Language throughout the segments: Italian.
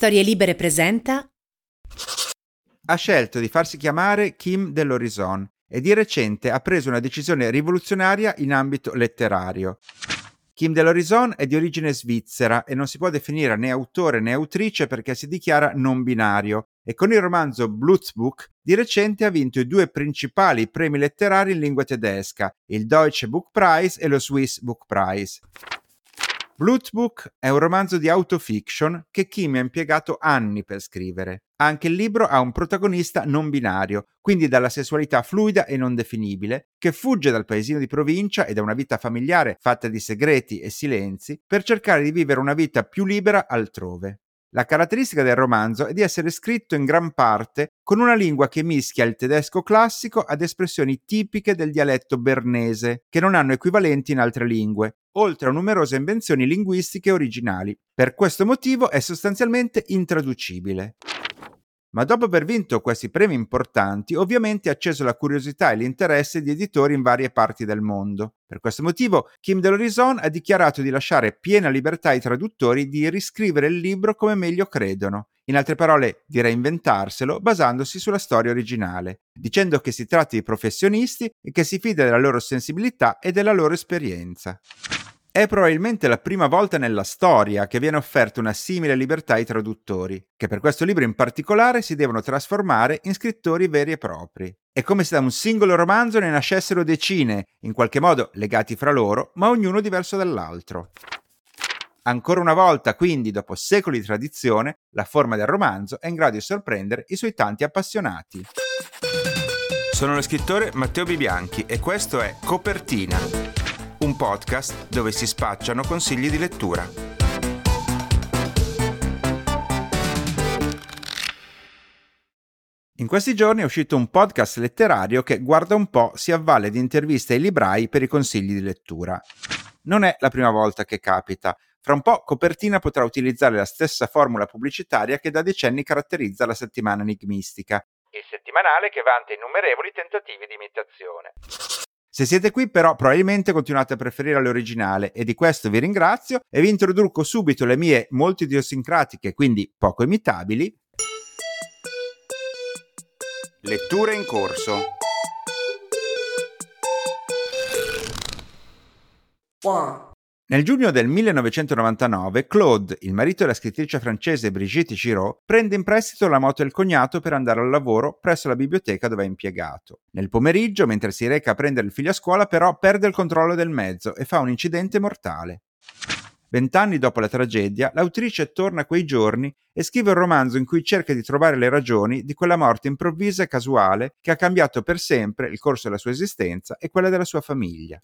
Storie Libere presenta. Ha scelto di farsi chiamare Kim de l'Horizon e di recente ha preso una decisione rivoluzionaria in ambito letterario. Kim de l'Horizon è di origine svizzera e non si può definire né autore né autrice perché si dichiara non binario e con il romanzo Blutsbuch di recente ha vinto i due principali premi letterari in lingua tedesca, il Deutsche Buchpreis e lo Swiss Buchpreis. Blutsbuch è un romanzo di autofiction che Kim ha impiegato anni per scrivere. Anche il libro ha un protagonista non binario, quindi dalla sessualità fluida e non definibile, che fugge dal paesino di provincia e da una vita familiare fatta di segreti e silenzi per cercare di vivere una vita più libera altrove. La caratteristica del romanzo è di essere scritto in gran parte con una lingua che mischia il tedesco classico ad espressioni tipiche del dialetto bernese, che non hanno equivalenti in altre lingue, oltre a numerose invenzioni linguistiche originali. Per questo motivo è sostanzialmente intraducibile. Ma dopo aver vinto questi premi importanti, ovviamente ha acceso la curiosità e l'interesse di editori in varie parti del mondo. Per questo motivo, Kim de l'Horizon ha dichiarato di lasciare piena libertà ai traduttori di riscrivere il libro come meglio credono. In altre parole, di reinventarselo basandosi sulla storia originale, dicendo che si tratti di professionisti e che si fida della loro sensibilità e della loro esperienza. È probabilmente la prima volta nella storia che viene offerta una simile libertà ai traduttori, che per questo libro in particolare si devono trasformare in scrittori veri e propri. È come se da un singolo romanzo ne nascessero decine, in qualche modo legati fra loro, ma ognuno diverso dall'altro. Ancora una volta, quindi, dopo secoli di tradizione, la forma del romanzo è in grado di sorprendere i suoi tanti appassionati. Sono lo scrittore Matteo Bibianchi e questo è Copertina, un podcast dove si spacciano consigli di lettura. In questi giorni è uscito un podcast letterario che, guarda un po', si avvale di interviste ai librai per i consigli di lettura. Non è la prima volta che capita. Fra un po' Copertina potrà utilizzare la stessa formula pubblicitaria che da decenni caratterizza la settimana enigmistica, il settimanale che vanta innumerevoli tentativi di imitazione. Se siete qui però probabilmente continuate a preferire l'originale e di questo vi ringrazio e vi introduco subito le mie molto idiosincratiche, quindi poco imitabili, letture in corso. Nel giugno del 1999 Claude, il marito della scrittrice francese Brigitte Giraud, prende in prestito la moto del cognato per andare al lavoro presso la biblioteca dove è impiegato. Nel pomeriggio, mentre si reca a prendere il figlio a scuola, però perde il controllo del mezzo e fa un incidente mortale. 20 anni dopo la tragedia, l'autrice torna a quei giorni e scrive un romanzo in cui cerca di trovare le ragioni di quella morte improvvisa e casuale che ha cambiato per sempre il corso della sua esistenza e quella della sua famiglia.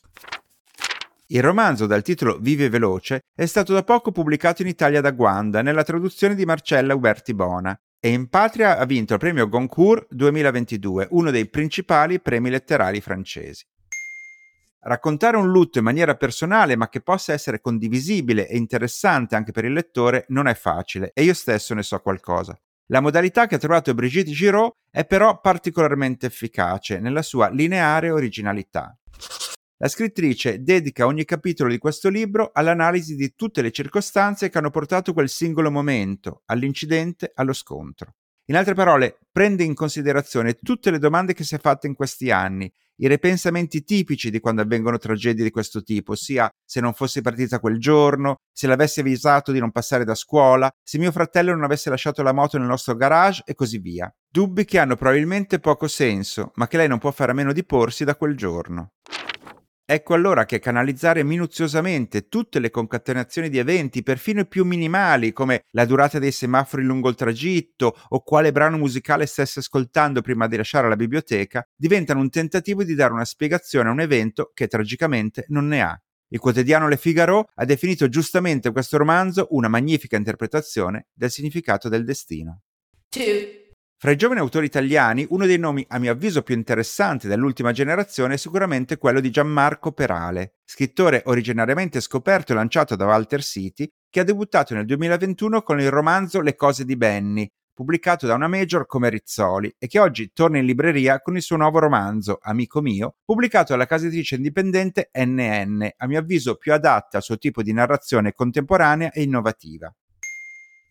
Il romanzo, dal titolo Vive veloce, è stato da poco pubblicato in Italia da Guanda nella traduzione di Marcella Uberti Bona e in patria ha vinto il premio Goncourt 2022, uno dei principali premi letterari francesi. Raccontare un lutto in maniera personale ma che possa essere condivisibile e interessante anche per il lettore non è facile e io stesso ne so qualcosa. La modalità che ha trovato Brigitte Giraud è però particolarmente efficace nella sua lineare originalità. La scrittrice dedica ogni capitolo di questo libro all'analisi di tutte le circostanze che hanno portato quel singolo momento, all'incidente, allo scontro. In altre parole, prende in considerazione tutte le domande che si è fatte in questi anni, i ripensamenti tipici di quando avvengono tragedie di questo tipo, ossia se non fossi partita quel giorno, se l'avessi avvisato di non passare da scuola, se mio fratello non avesse lasciato la moto nel nostro garage e così via. Dubbi che hanno probabilmente poco senso, ma che lei non può fare a meno di porsi da quel giorno. Ecco allora che canalizzare minuziosamente tutte le concatenazioni di eventi, perfino i più minimali, come la durata dei semafori lungo il tragitto o quale brano musicale stesse ascoltando prima di lasciare la biblioteca, diventano un tentativo di dare una spiegazione a un evento che tragicamente non ne ha. Il quotidiano Le Figaro ha definito giustamente questo romanzo una magnifica interpretazione del significato del destino. Fra i giovani autori italiani, uno dei nomi a mio avviso più interessanti dell'ultima generazione è sicuramente quello di Gianmarco Perale, scrittore originariamente scoperto e lanciato da Walter City, che ha debuttato nel 2021 con il romanzo Le cose di Benny, pubblicato da una major come Rizzoli, e che oggi torna in libreria con il suo nuovo romanzo, Amico mio, pubblicato dalla casa editrice indipendente NN, a mio avviso più adatta al suo tipo di narrazione contemporanea e innovativa.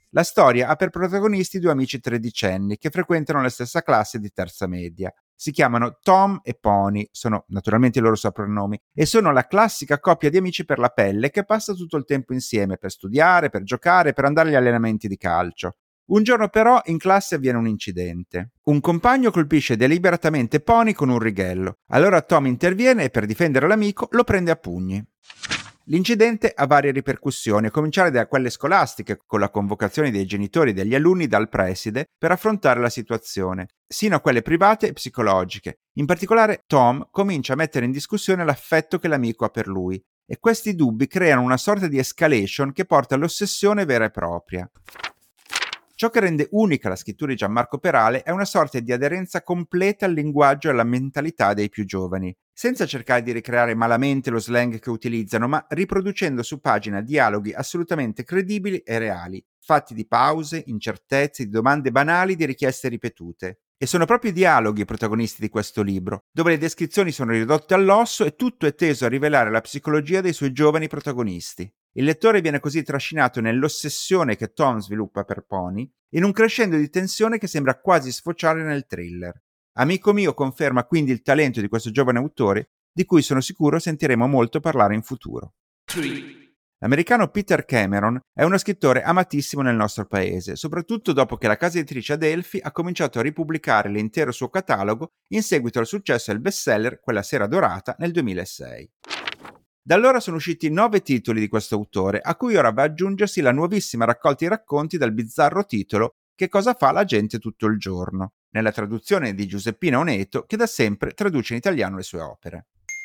La storia ha per protagonisti due amici tredicenni che frequentano la stessa classe di terza media. Si chiamano Tom e Pony, sono naturalmente i loro soprannomi, e sono la classica coppia di amici per la pelle che passa tutto il tempo insieme per studiare, per giocare, per andare agli allenamenti di calcio. Un giorno però in classe avviene un incidente. Un compagno colpisce deliberatamente Pony con un righello. Allora Tom interviene e per difendere l'amico lo prende a pugni. L'incidente ha varie ripercussioni, a cominciare da quelle scolastiche, con la convocazione dei genitori e degli alunni dal preside per affrontare la situazione, sino a quelle private e psicologiche. In particolare Tom comincia a mettere in discussione l'affetto che l'amico ha per lui, e questi dubbi creano una sorta di escalation che porta all'ossessione vera e propria. Ciò che rende unica la scrittura di Gianmarco Perale è una sorta di aderenza completa al linguaggio e alla mentalità dei più giovani, senza cercare di ricreare malamente lo slang che utilizzano, ma riproducendo su pagina dialoghi assolutamente credibili e reali, fatti di pause, incertezze, di domande banali, di richieste ripetute. E sono proprio i dialoghi i protagonisti di questo libro, dove le descrizioni sono ridotte all'osso e tutto è teso a rivelare la psicologia dei suoi giovani protagonisti. Il lettore viene così trascinato nell'ossessione che Tom sviluppa per Pony, in un crescendo di tensione che sembra quasi sfociare nel thriller. Amico mio conferma quindi il talento di questo giovane autore, di cui sono sicuro sentiremo molto parlare in futuro. 3. L'americano Peter Cameron è uno scrittore amatissimo nel nostro paese, soprattutto dopo che la casa editrice Adelphi ha cominciato a ripubblicare l'intero suo catalogo in seguito al successo del bestseller Quella sera dorata nel 2006. Da allora sono usciti 9 titoli di questo autore, a cui ora va ad aggiungersi la nuovissima raccolta di racconti dal bizzarro titolo Che cosa fa la gente tutto il giorno, nella traduzione di Giuseppina Oneto, che da sempre traduce in italiano le sue opere.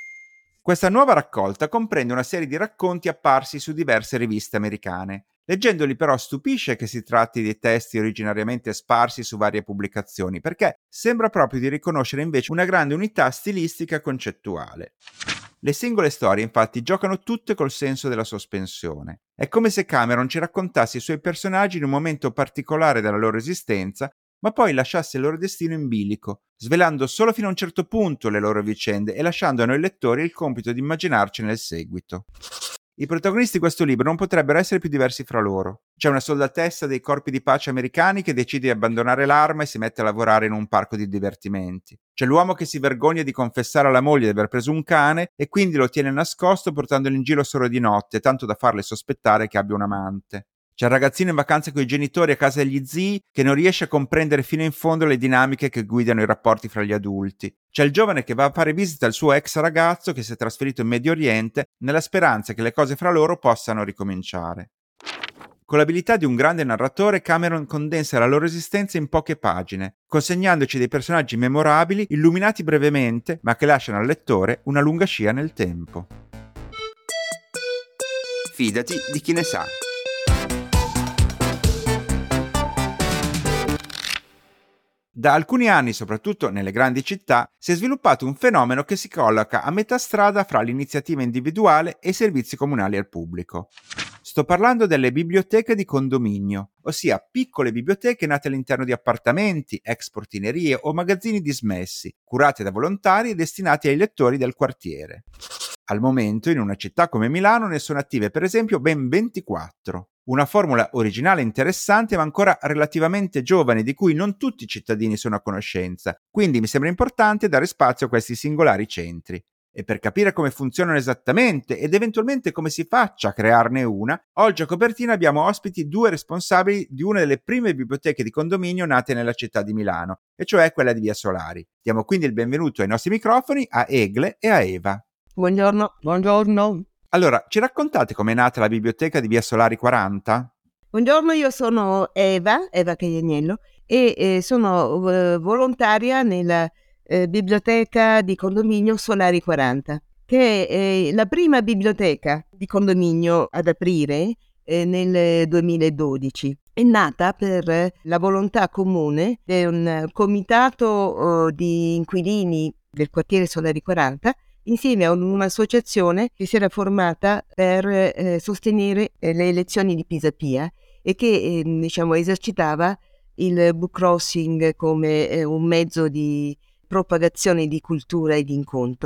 Questa nuova raccolta comprende una serie di racconti apparsi su diverse riviste americane. Leggendoli però stupisce che si tratti di testi originariamente sparsi su varie pubblicazioni, perché sembra proprio di riconoscere invece una grande unità stilistica e concettuale. Le singole storie infatti giocano tutte col senso della sospensione. È come se Cameron ci raccontasse i suoi personaggi in un momento particolare della loro esistenza, ma poi lasciasse il loro destino in bilico, svelando solo fino a un certo punto le loro vicende e lasciando a noi lettori il compito di immaginarcene il seguito. I protagonisti di questo libro non potrebbero essere più diversi fra loro. C'è una soldatessa dei corpi di pace americani che decide di abbandonare l'arma e si mette a lavorare in un parco di divertimenti. C'è l'uomo che si vergogna di confessare alla moglie di aver preso un cane e quindi lo tiene nascosto portandolo in giro solo di notte, tanto da farle sospettare che abbia un amante. C'è il ragazzino in vacanza con i genitori a casa degli zii che non riesce a comprendere fino in fondo le dinamiche che guidano i rapporti fra gli adulti. C'è il giovane che va a fare visita al suo ex ragazzo che si è trasferito in Medio Oriente nella speranza che le cose fra loro possano ricominciare. Con l'abilità di un grande narratore, Cameron condensa la loro esistenza in poche pagine, consegnandoci dei personaggi memorabili, illuminati brevemente, ma che lasciano al lettore una lunga scia nel tempo. Fidati di chi ne sa. Da alcuni anni, soprattutto nelle grandi città, si è sviluppato un fenomeno che si colloca a metà strada fra l'iniziativa individuale e i servizi comunali al pubblico. Sto parlando delle biblioteche di condominio, ossia piccole biblioteche nate all'interno di appartamenti, ex portinerie o magazzini dismessi, curate da volontari e destinati ai lettori del quartiere. Al momento, in una città come Milano, ne sono attive per esempio ben 24. Una formula originale e interessante, ma ancora relativamente giovane, di cui non tutti i cittadini sono a conoscenza, quindi mi sembra importante dare spazio a questi singolari centri. E per capire come funzionano esattamente ed eventualmente come si faccia a crearne una, oggi a Copertina abbiamo ospiti 2 responsabili di una delle prime biblioteche di condominio nate nella città di Milano, e cioè quella di Via Solari. Diamo quindi il benvenuto ai nostri microfoni a Egle e a Eva. Buongiorno. Allora, ci raccontate com'è nata la biblioteca di Via Solari 40? Buongiorno, io sono Eva Caglianiello e sono volontaria nella biblioteca di condominio Solari 40, che è la prima biblioteca di condominio ad aprire nel 2012. È nata per la volontà comune di un comitato di inquilini del quartiere Solari 40, insieme a un'associazione che si era formata per sostenere le elezioni di Pisapia e che esercitava il book crossing come un mezzo di propagazione di cultura e di incontro.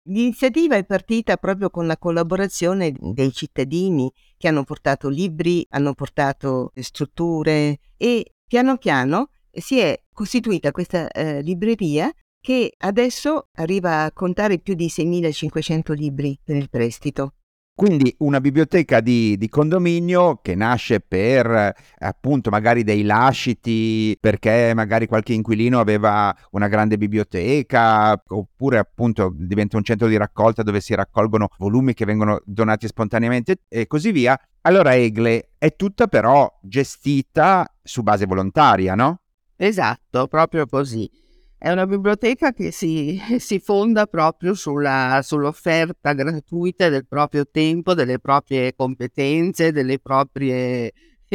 L'iniziativa è partita proprio con la collaborazione dei cittadini che hanno portato libri, hanno portato strutture e piano piano si è costituita questa libreria che adesso arriva a contare più di 6.500 libri per il prestito. Quindi una biblioteca di condominio che nasce per appunto magari dei lasciti, perché magari qualche inquilino aveva una grande biblioteca, oppure appunto diventa un centro di raccolta dove si raccolgono volumi che vengono donati spontaneamente e così via. Allora Egle è tutta però gestita su base volontaria, no? Esatto, proprio così. È una biblioteca che si fonda proprio sull'offerta gratuita del proprio tempo, delle proprie competenze, dei propri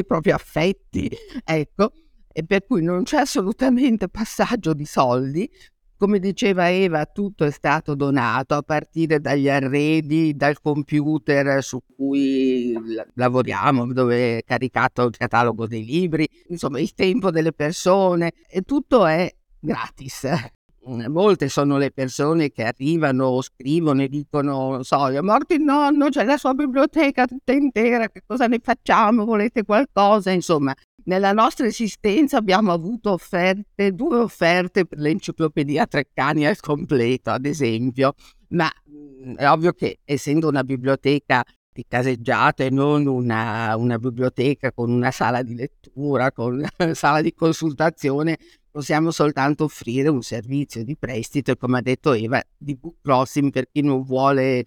affetti, ecco, e per cui non c'è assolutamente passaggio di soldi. Come diceva Eva, tutto è stato donato, a partire dagli arredi, dal computer su cui lavoriamo, dove è caricato il catalogo dei libri, insomma il tempo delle persone, e tutto è gratis. Molte sono le persone che arrivano, scrivono e dicono, non so, è morto il nonno, c'è la sua biblioteca tutta intera, che cosa ne facciamo, volete qualcosa? Insomma, nella nostra esistenza abbiamo avuto due offerte per l'enciclopedia Treccani al completo, ad esempio, ma è ovvio che essendo una biblioteca di caseggiate e non una biblioteca con una sala di lettura, con una sala di consultazione, possiamo soltanto offrire un servizio di prestito e, come ha detto Eva, di book crossing per chi non vuole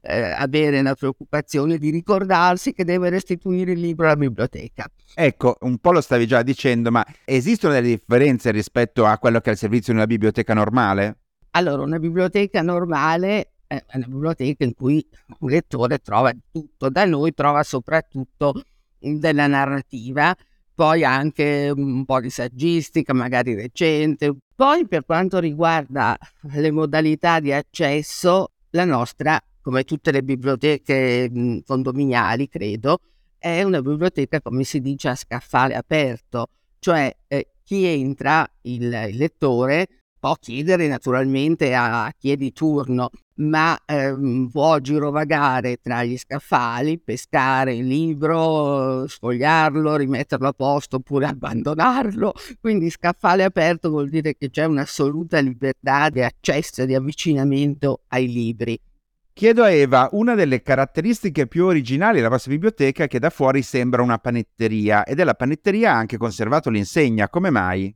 avere la preoccupazione di ricordarsi che deve restituire il libro alla biblioteca. Ecco, un po' lo stavi già dicendo, ma esistono delle differenze rispetto a quello che è il servizio di una biblioteca normale? Allora, una biblioteca normale è una biblioteca in cui un lettore trova tutto. Da noi trova soprattutto della narrativa, poi anche un po' di saggistica, magari recente. Poi per quanto riguarda le modalità di accesso, la nostra, come tutte le biblioteche condominiali, credo, è una biblioteca, come si dice, a scaffale aperto, cioè chi entra, il lettore, può chiedere naturalmente a chi è di turno, ma può girovagare tra gli scaffali, pescare il libro, sfogliarlo, rimetterlo a posto oppure abbandonarlo. Quindi scaffale aperto vuol dire che c'è un'assoluta libertà di accesso e di avvicinamento ai libri. Chiedo a Eva, una delle caratteristiche più originali della vostra biblioteca è che da fuori sembra una panetteria, e della panetteria ha anche conservato l'insegna. Come mai?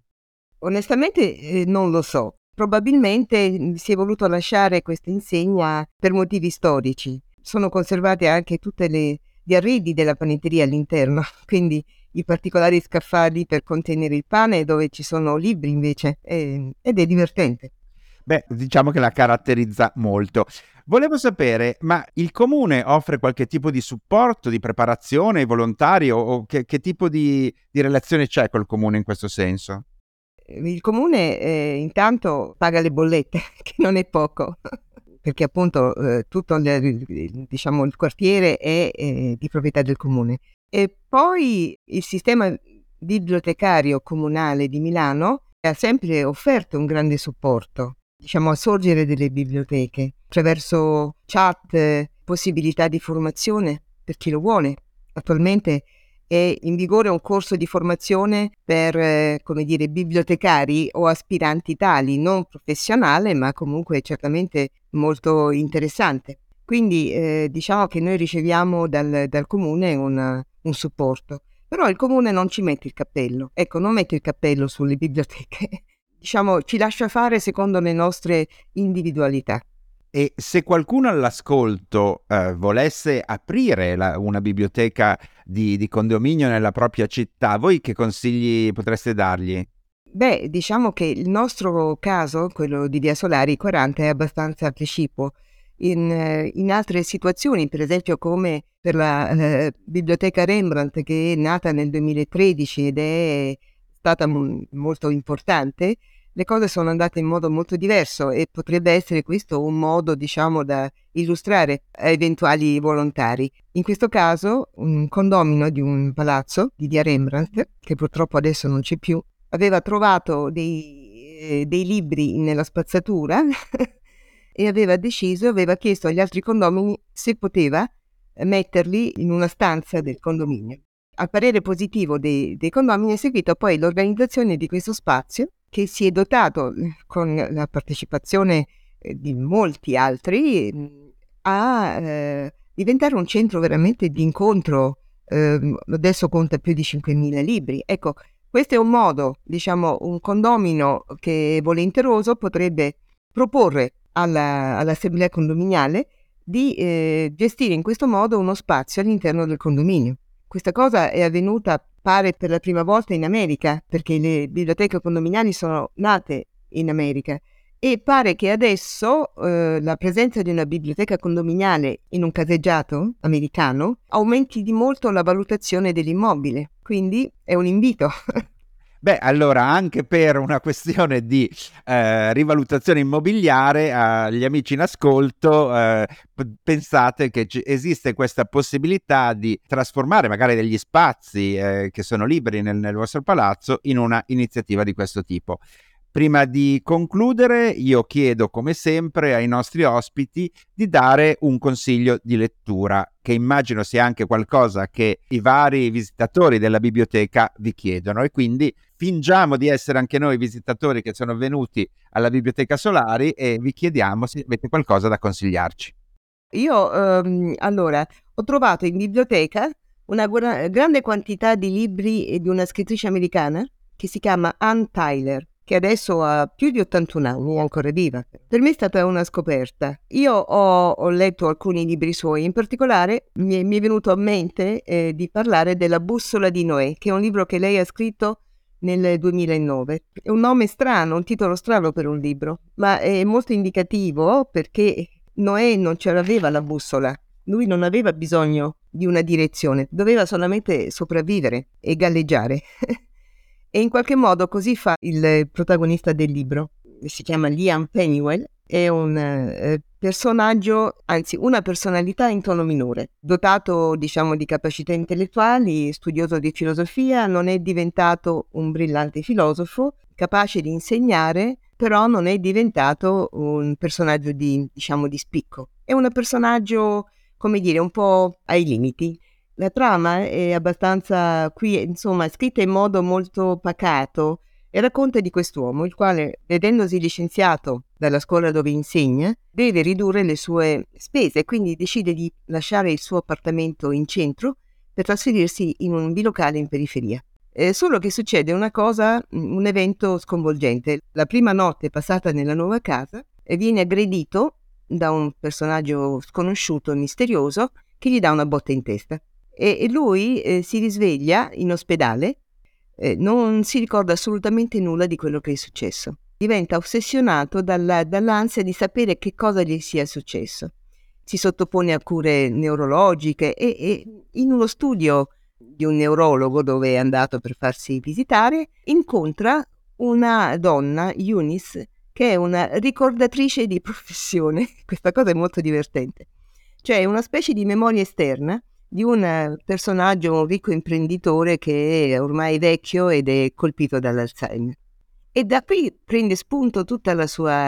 Onestamente non lo so. Probabilmente si è voluto lasciare questa insegna per motivi storici. Sono conservate anche tutte gli arredi della panetteria all'interno, quindi i particolari scaffali per contenere il pane dove ci sono libri invece, ed è divertente. Beh, diciamo che la caratterizza molto. Volevo sapere, ma il comune offre qualche tipo di supporto, di preparazione volontario, o che tipo di relazione c'è col comune in questo senso? Il comune intanto paga le bollette, che non è poco, perché appunto tutto diciamo, il quartiere è di proprietà del comune. E poi il sistema bibliotecario comunale di Milano ha sempre offerto un grande supporto, diciamo, al sorgere delle biblioteche, attraverso chat, possibilità di formazione per chi lo vuole. Attualmente è in vigore un corso di formazione per, come dire, bibliotecari o aspiranti tali, non professionale, ma comunque certamente molto interessante. Quindi diciamo che noi riceviamo dal comune un supporto, però il comune non ci mette il cappello. Ecco, non mette il cappello sulle biblioteche. Diciamo, ci lascia fare secondo le nostre individualità. E se qualcuno all'ascolto volesse aprire una biblioteca di condominio nella propria città, voi che consigli potreste dargli? Beh, diciamo che il nostro caso, quello di Via Solari 40, è abbastanza precipuo. In altre situazioni, per esempio come per la biblioteca Rembrandt, che è nata nel 2013 ed è stata molto importante, le cose sono andate in modo molto diverso e potrebbe essere questo un modo, diciamo, da illustrare a eventuali volontari. In questo caso, un condomino di un palazzo di Via Rembrandt, che purtroppo adesso non c'è più, aveva trovato dei libri nella spazzatura e aveva chiesto agli altri condomini se poteva metterli in una stanza del condominio. Al parere positivo dei condomini è seguita poi l'organizzazione di questo spazio, che si è dotato con la partecipazione di molti altri a diventare un centro veramente di incontro. Adesso conta più di 5.000 libri. Ecco, questo è un modo, diciamo, un condomino che è volenteroso potrebbe proporre all'assemblea condominiale di gestire in questo modo uno spazio all'interno del condominio. Questa cosa è avvenuta, pare, per la prima volta in America, perché le biblioteche condominiali sono nate in America, e pare che adesso la presenza di una biblioteca condominiale in un caseggiato americano aumenti di molto la valutazione dell'immobile, quindi è un invito. Beh, allora, anche per una questione di rivalutazione immobiliare, agli amici in ascolto, pensate che esiste questa possibilità di trasformare magari degli spazi che sono liberi nel vostro palazzo in una iniziativa di questo tipo. Prima di concludere, io chiedo come sempre ai nostri ospiti di dare un consiglio di lettura, che immagino sia anche qualcosa che i vari visitatori della biblioteca vi chiedono, e quindi fingiamo di essere anche noi visitatori che sono venuti alla Biblioteca Solari e vi chiediamo se avete qualcosa da consigliarci. Io allora ho trovato in biblioteca una grande quantità di libri di una scrittrice americana che si chiama Ann Tyler, che adesso ha più di 81 anni, è ancora viva. Per me è stata una scoperta. Io ho letto alcuni libri suoi, in particolare mi è venuto a mente di parlare della Bussola di Noè, che è un libro che lei ha scritto nel 2009. È un nome strano, un titolo strano per un libro, ma è molto indicativo perché Noè non ce l'aveva la bussola. Lui non aveva bisogno di una direzione, doveva solamente sopravvivere e galleggiare. E in qualche modo così fa il protagonista del libro. Si chiama Liam Pennywell, è un personaggio, anzi una personalità in tono minore, dotato diciamo di capacità intellettuali, studioso di filosofia, non è diventato un brillante filosofo, capace di insegnare, però non è diventato un personaggio di spicco. È un personaggio, come dire, un po' ai limiti. La trama è abbastanza scritta in modo molto pacato e racconta di quest'uomo, il quale, vedendosi licenziato dalla scuola dove insegna, deve ridurre le sue spese e quindi decide di lasciare il suo appartamento in centro per trasferirsi in un bilocale in periferia. Solo che succede un evento sconvolgente. La prima notte passata nella nuova casa viene aggredito da un personaggio sconosciuto e misterioso che gli dà una botta in testa. E lui si risveglia in ospedale, non si ricorda assolutamente nulla di quello che è successo. Diventa ossessionato dall'ansia di sapere che cosa gli sia successo. Si sottopone a cure neurologiche e in uno studio di un neurologo dove è andato per farsi visitare incontra una donna, Eunice, che è una ricordatrice di professione. Questa cosa è molto divertente. Cioè è una specie di memoria esterna di un personaggio, un ricco imprenditore che è ormai vecchio ed è colpito dall'Alzheimer. E da qui prende spunto tutta la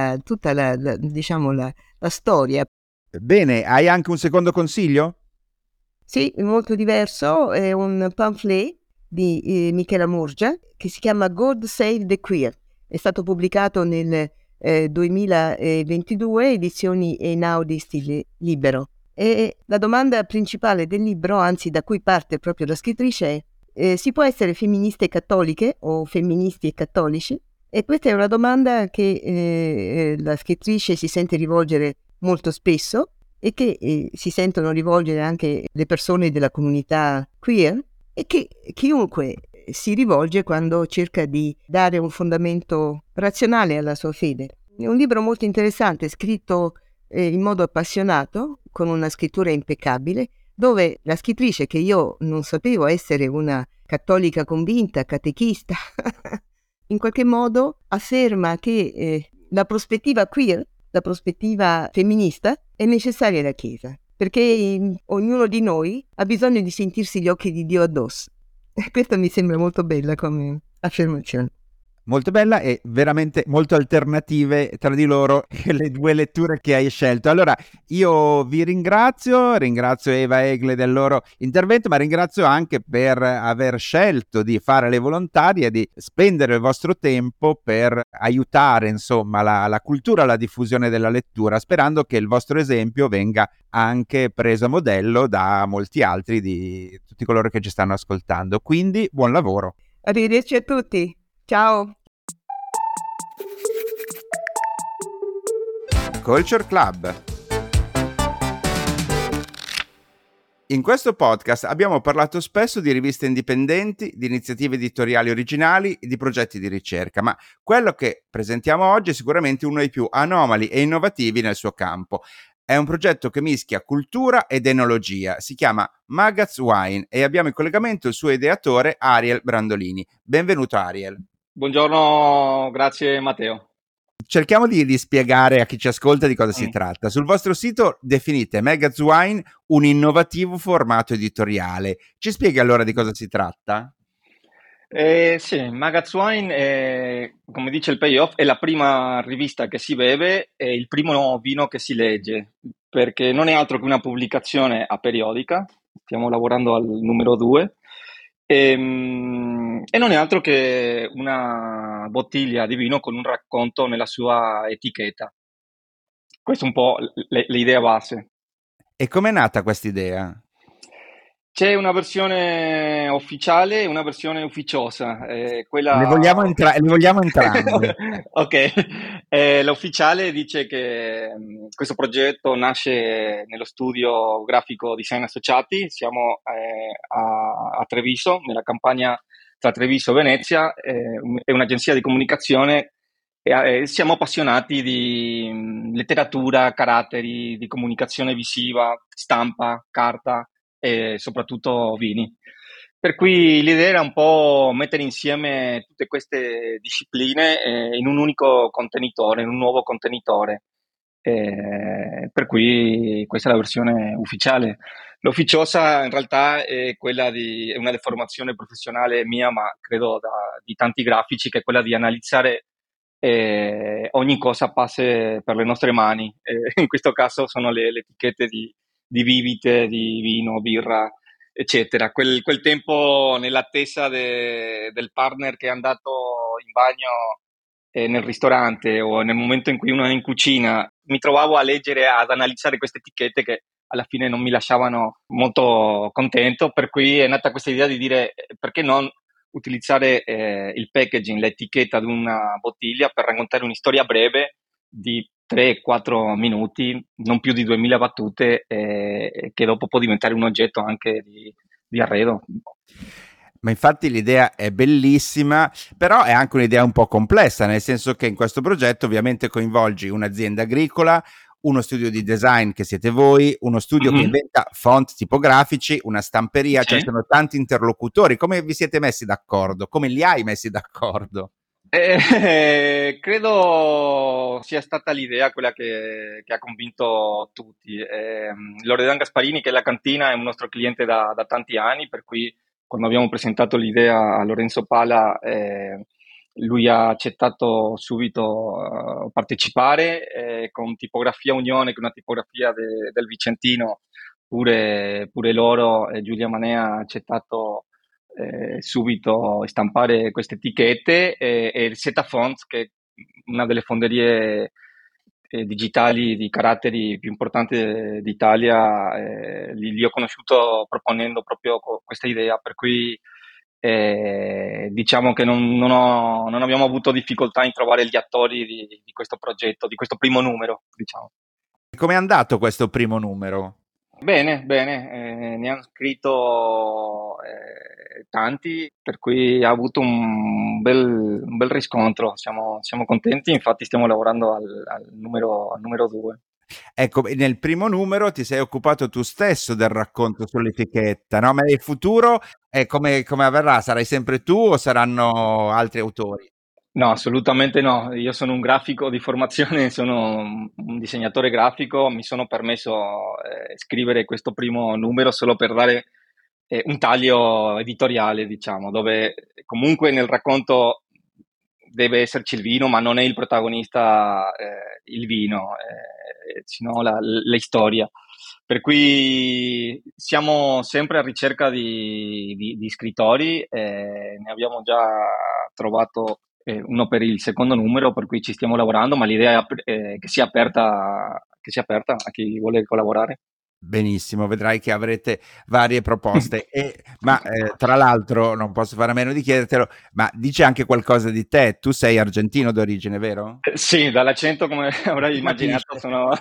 storia. Bene, hai anche un secondo consiglio? Sì, molto diverso, è un pamphlet di Michela Murgia che si chiama God Save the Queer. È stato pubblicato nel 2022, edizioni Einaudi stile libero. E la domanda principale del libro, anzi da cui parte proprio la scrittrice, è si può essere femministe cattoliche o femministi e cattolici? E questa è una domanda che la scrittrice si sente rivolgere molto spesso e che si sentono rivolgere anche le persone della comunità queer e che chiunque si rivolge quando cerca di dare un fondamento razionale alla sua fede. È un libro molto interessante, scritto in modo appassionato, con una scrittura impeccabile, dove la scrittrice, che io non sapevo essere una cattolica convinta, catechista, in qualche modo afferma che la prospettiva queer, la prospettiva femminista, è necessaria alla Chiesa, perché ognuno di noi ha bisogno di sentirsi gli occhi di Dio addosso. Questo mi sembra molto bella come affermazione. Molto bella e veramente molto alternative tra di loro le due letture che hai scelto. Allora, io vi ringrazio Eva e Egle del loro intervento, ma ringrazio anche per aver scelto di fare le volontarie, di spendere il vostro tempo per aiutare, insomma, la cultura, la diffusione della lettura, sperando che il vostro esempio venga anche preso a modello da molti altri di tutti coloro che ci stanno ascoltando. Quindi, buon lavoro. Arrivederci a tutti. Ciao. Culture Club. In questo podcast abbiamo parlato spesso di riviste indipendenti, di iniziative editoriali originali e di progetti di ricerca, ma quello che presentiamo oggi è sicuramente uno dei più anomali e innovativi nel suo campo. È un progetto che mischia cultura ed enologia, si chiama Magaz Wine e abbiamo in collegamento il suo ideatore Ariel Brandolini. Benvenuto Ariel. Buongiorno, grazie Matteo. Cerchiamo di spiegare a chi ci ascolta di cosa si tratta. Sul vostro sito definite Magaz Wine un innovativo formato editoriale. Ci spieghi allora di cosa si tratta? Sì, Magaz Wine, come dice il payoff, è la prima rivista che si beve e il primo vino che si legge, perché non è altro che una pubblicazione aperiodica, stiamo lavorando al numero 2, e non è altro che una bottiglia di vino con un racconto nella sua etichetta. Questa è un po' l'idea base. E com'è nata questa idea? C'è una versione ufficiale e una versione ufficiosa. Le vogliamo entrambe. Ok, l'ufficiale dice che questo progetto nasce nello studio grafico Design Associati, siamo a Treviso, nella campagna tra Treviso e Venezia, è un'agenzia di comunicazione e siamo appassionati di letteratura, caratteri, di comunicazione visiva, stampa, carta e soprattutto vini. Per cui l'idea era un po' mettere insieme tutte queste discipline in un unico contenitore, in un nuovo contenitore. Per cui questa è la versione ufficiale. L'ufficiosa in realtà è una deformazione professionale mia, ma credo di tanti grafici, che è quella di analizzare ogni cosa passe per le nostre mani. In questo caso sono le etichette di bibite, di vino, birra, eccetera. Quel tempo nell'attesa del partner che è andato in bagno nel ristorante o nel momento in cui uno è in cucina, mi trovavo a leggere, ad analizzare queste etichette che alla fine non mi lasciavano molto contento, per cui è nata questa idea di dire perché non utilizzare il packaging, l'etichetta di una bottiglia per raccontare una storia breve di 3-4 minuti, non più di 2000 battute, che dopo può diventare un oggetto anche di arredo. Ma infatti l'idea è bellissima, però è anche un'idea un po' complessa, nel senso che in questo progetto ovviamente coinvolgi un'azienda agricola, uno studio di design che siete voi, uno studio che inventa font tipografici, una stamperia, Sì. cioè sono tanti interlocutori. Come vi siete messi d'accordo? Come li hai messi d'accordo? Credo sia stata l'idea quella che ha convinto tutti. Loredan Gasparini, che è la cantina, è un nostro cliente da tanti anni, per cui quando abbiamo presentato l'idea a Lorenzo Pala, lui ha accettato subito partecipare, con Tipografia Unione, che è una tipografia del Vicentino, pure loro, Giulia Manea ha accettato subito stampare queste etichette, e il Setafonts, che è una delle fonderie digitali di caratteri più importanti d'Italia, li ho conosciuto proponendo proprio questa idea, per cui diciamo che non abbiamo avuto difficoltà in trovare gli attori di questo progetto, di questo primo numero, diciamo. Come è andato questo primo numero? Bene, ne hanno scritto tanti, per cui ha avuto un bel riscontro. Siamo contenti, infatti stiamo lavorando al numero 2. Ecco, nel primo numero ti sei occupato tu stesso del racconto sull'etichetta, no? Ma nel futuro come avverrà? Sarai sempre tu o saranno altri autori? No, assolutamente no. Io sono un grafico di formazione, sono un disegnatore grafico, mi sono permesso scrivere questo primo numero solo per dare un taglio editoriale, diciamo, dove comunque nel racconto deve esserci il vino, ma non è il protagonista il vino, sino la storia. Per cui siamo sempre a ricerca di scrittori, ne abbiamo già trovato uno per il secondo numero, per cui ci stiamo lavorando, ma l'idea è che sia aperta a chi vuole collaborare. Benissimo, vedrai che avrete varie proposte. Ma tra l'altro non posso fare a meno di chiedertelo, ma dice anche qualcosa di te? Tu sei argentino d'origine, vero? Sì, dall'accento, come avrai immaginato,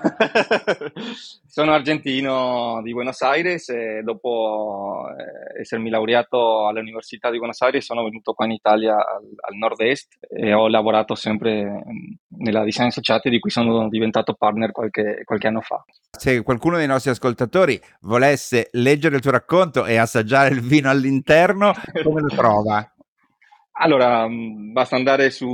sono argentino di Buenos Aires, e dopo essermi laureato all'Università di Buenos Aires sono venuto qua in Italia al nord-est e ho lavorato sempre nella Design Associati, di cui sono diventato partner qualche anno fa. Se qualcuno dei nostri ascoltatori volesse leggere il tuo racconto e assaggiare il vino all'interno, come lo trova? Allora, basta andare su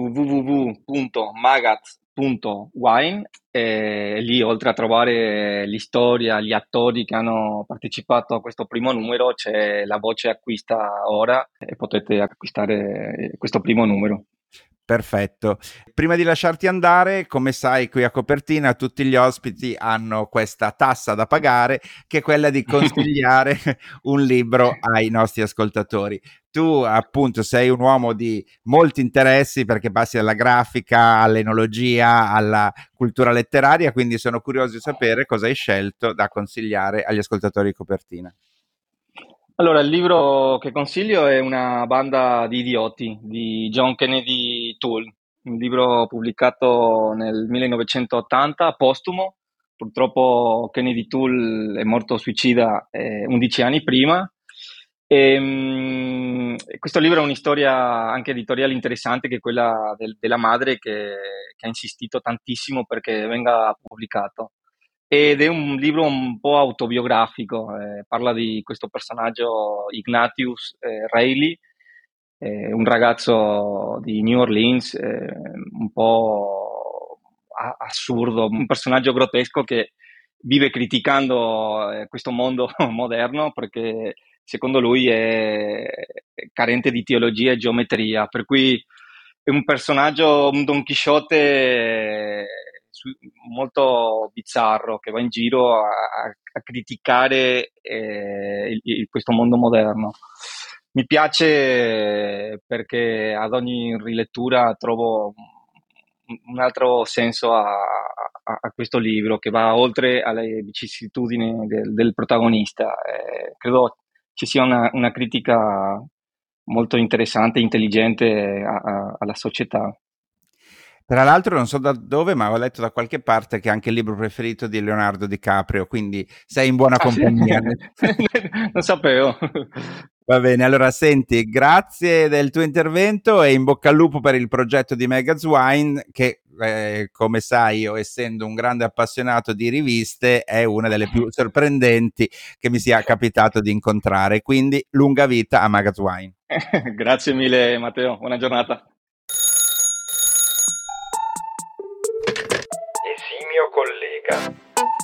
www.magaz.wine e lì, oltre a trovare l'istoria, gli attori che hanno partecipato a questo primo numero, c'è la voce acquista ora e potete acquistare questo primo numero. Perfetto. Prima di lasciarti andare, come sai, qui a Copertina tutti gli ospiti hanno questa tassa da pagare, che è quella di consigliare un libro ai nostri ascoltatori. Tu appunto sei un uomo di molti interessi, perché passi dalla grafica all'enologia alla cultura letteraria, quindi sono curioso di sapere cosa hai scelto da consigliare agli ascoltatori di Copertina. Allora, il libro che consiglio è Una banda di idioti di John Kennedy Toole, un libro pubblicato nel 1980, postumo. Purtroppo Kennedy Toole è morto suicida 11 anni prima. Questo libro è una storia anche editoriale interessante, che è quella della madre che ha insistito tantissimo perché venga pubblicato. Ed è un libro un po' autobiografico, parla di questo personaggio Ignatius Reilly, un ragazzo di New Orleans, un po' assurdo, un personaggio grottesco che vive criticando questo mondo moderno, perché secondo lui è carente di teologia e geometria, per cui è un personaggio, un Don Chisciotte molto bizzarro, che va in giro a criticare questo mondo moderno. Mi piace perché ad ogni rilettura trovo un altro senso a questo libro, che va oltre alle vicissitudini del protagonista. Credo ci sia una critica molto interessante e intelligente alla società. Tra l'altro non so da dove, ma ho letto da qualche parte che è anche il libro preferito di Leonardo DiCaprio, quindi sei in buona compagnia. Non sapevo. Va bene, allora senti, grazie del tuo intervento e in bocca al lupo per il progetto di Magaz Wine, che come sai io, essendo un grande appassionato di riviste, è una delle più sorprendenti che mi sia capitato di incontrare, quindi lunga vita a Magaz Wine. Grazie mille Matteo, buona giornata. Esimio collega.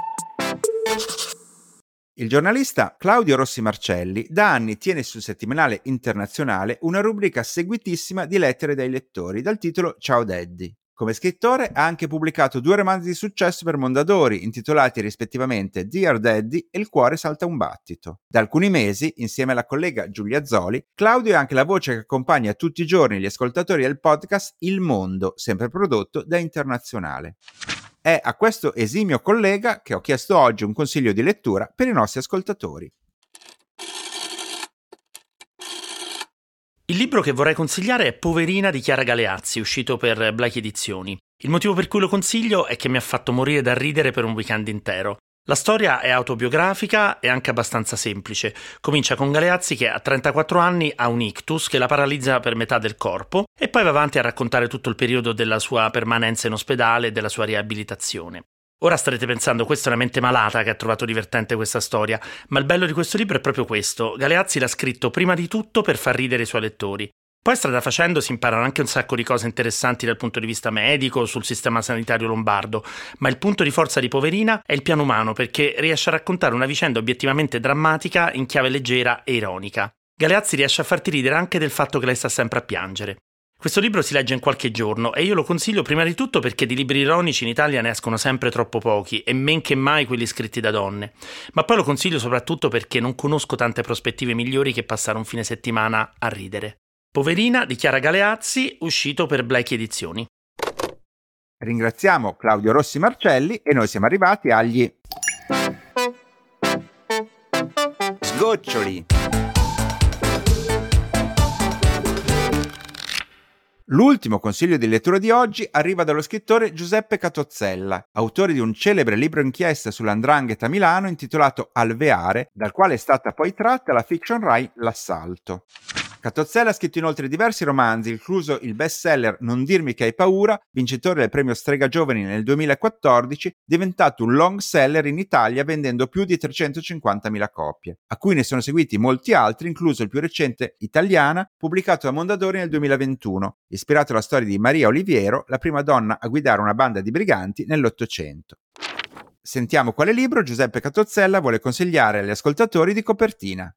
Il giornalista Claudio Rossi Marcelli da anni tiene sul settimanale Internazionale una rubrica seguitissima di lettere dai lettori dal titolo Ciao Daddy. Come scrittore ha anche pubblicato 2 romanzi di successo per Mondadori, intitolati rispettivamente Dear Daddy e Il cuore salta un battito. Da alcuni mesi, insieme alla collega Giulia Zoli, Claudio è anche la voce che accompagna tutti i giorni gli ascoltatori del podcast Il Mondo, sempre prodotto da Internazionale. È a questo esimio collega che ho chiesto oggi un consiglio di lettura per i nostri ascoltatori. Il libro che vorrei consigliare è Poverina di Chiara Galeazzi, uscito per Blake Edizioni. Il motivo per cui lo consiglio è che mi ha fatto morire da ridere per un weekend intero. La storia è autobiografica e anche abbastanza semplice. Comincia con Galeazzi che a 34 anni ha un ictus che la paralizza per metà del corpo e poi va avanti a raccontare tutto il periodo della sua permanenza in ospedale e della sua riabilitazione. Ora starete pensando, questa è una mente malata che ha trovato divertente questa storia, ma il bello di questo libro è proprio questo. Galeazzi l'ha scritto prima di tutto per far ridere i suoi lettori. Poi strada facendo si imparano anche un sacco di cose interessanti dal punto di vista medico, sul sistema sanitario lombardo, ma il punto di forza di Poverina è il piano umano, perché riesce a raccontare una vicenda obiettivamente drammatica in chiave leggera e ironica. Galeazzi riesce a farti ridere anche del fatto che lei sta sempre a piangere. Questo libro si legge in qualche giorno e io lo consiglio prima di tutto perché di libri ironici in Italia ne escono sempre troppo pochi e men che mai quelli scritti da donne, ma poi lo consiglio soprattutto perché non conosco tante prospettive migliori che passare un fine settimana a ridere. Poverina di Chiara Galeazzi, uscito per Blackie Edizioni. Ringraziamo Claudio Rossi Marcelli e noi siamo arrivati agli sgoccioli. L'ultimo consiglio di lettura di oggi arriva dallo scrittore Giuseppe Catozzella, autore di un celebre libro inchiesta sull''ndrangheta a Milano intitolato Alveare, dal quale è stata poi tratta la fiction Rai L'Assalto. Catozzella ha scritto inoltre diversi romanzi, incluso il bestseller Non dirmi che hai paura, vincitore del premio Strega Giovani nel 2014, diventato un long seller in Italia vendendo più di 350.000 copie, a cui ne sono seguiti molti altri, incluso il più recente Italiana, pubblicato da Mondadori nel 2021, ispirato alla storia di Maria Oliviero, la prima donna a guidare una banda di briganti nell'Ottocento. Sentiamo quale libro Giuseppe Catozzella vuole consigliare agli ascoltatori di copertina.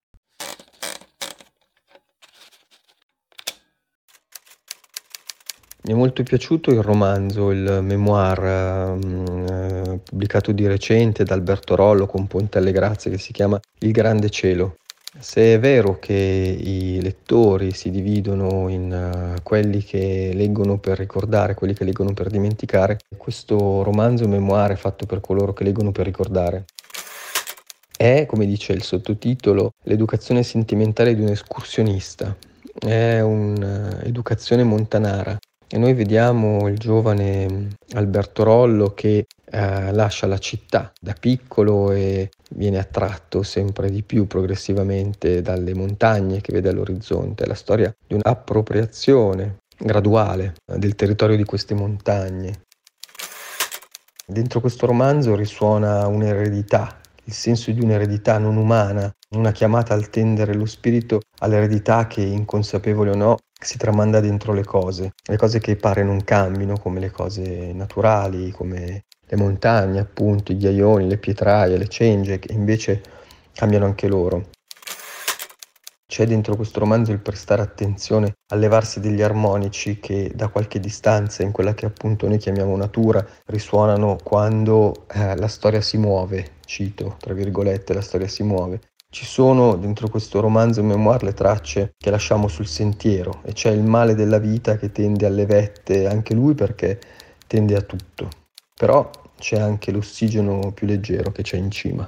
Mi è molto piaciuto il romanzo, il memoir pubblicato di recente da Alberto Rollo con Ponte alle Grazie, che si chiama Il Grande Cielo. Se è vero che i lettori si dividono in quelli che leggono per ricordare, quelli che leggono per dimenticare, questo romanzo memoir è fatto per coloro che leggono per ricordare. È, come dice il sottotitolo, l'educazione sentimentale di un escursionista. È un'educazione montanara. E noi vediamo il giovane Alberto Rollo che lascia la città da piccolo e viene attratto sempre di più progressivamente dalle montagne che vede all'orizzonte. È la storia di un'appropriazione graduale del territorio di queste montagne. Dentro questo romanzo risuona un'eredità, il senso di un'eredità non umana, una chiamata al tendere lo spirito all'eredità che, inconsapevole o no, si tramanda dentro le cose che pare non cambino, come le cose naturali, come le montagne, appunto, i ghiaioni, le pietraie, le cengi, che invece cambiano anche loro. C'è dentro questo romanzo il prestare attenzione al levarsi degli armonici che da qualche distanza, in quella che appunto noi chiamiamo natura, risuonano quando la storia si muove, cito, tra virgolette, la storia si muove. Ci sono dentro questo romanzo memoir le tracce che lasciamo sul sentiero e c'è il male della vita che tende alle vette, anche lui perché tende a tutto. Però c'è anche l'ossigeno più leggero che c'è in cima.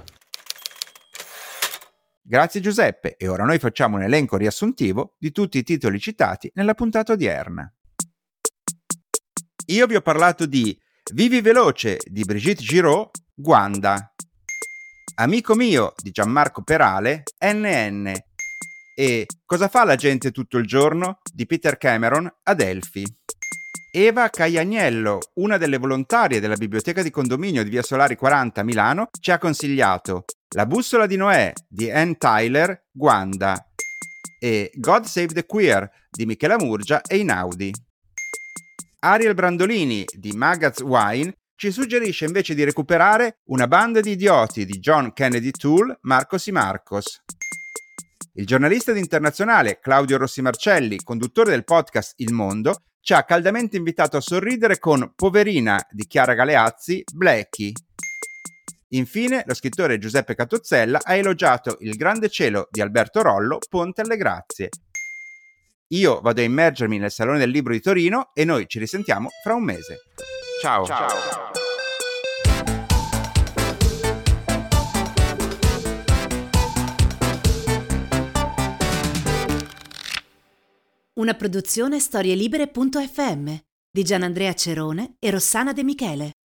Grazie Giuseppe, e ora noi facciamo un elenco riassuntivo di tutti i titoli citati nella puntata odierna. Io vi ho parlato di Vivi veloce di Brigitte Giraud, Guanda, Amico mio di Gianmarco Perale, NN, e Cosa fa la gente tutto il giorno di Peter Cameron, Adelphi. Eva Caiagnello, una delle volontarie della biblioteca di condominio di Via Solari 40 a Milano, ci ha consigliato La bussola di Noè di Ann Tyler, Guanda, e God Save the Queer di Michela Murgia e Inaudi. Ariel Brandolini di Magaz Wine ci suggerisce invece di recuperare Una banda di idioti di John Kennedy Toole, Marcos y Marcos. Il giornalista ed internazionale Claudio Rossi Marcelli, conduttore del podcast Il Mondo, ci ha caldamente invitato a sorridere con Poverina di Chiara Galeazzi, Blackie. Infine, lo scrittore Giuseppe Catozzella ha elogiato Il Grande Cielo di Alberto Rollo, Ponte alle Grazie. Io vado a immergermi nel Salone del Libro di Torino e noi ci risentiamo fra un mese. Ciao. Una produzione storielibere.fm di Gianandrea Cerone e Rossana De Michele.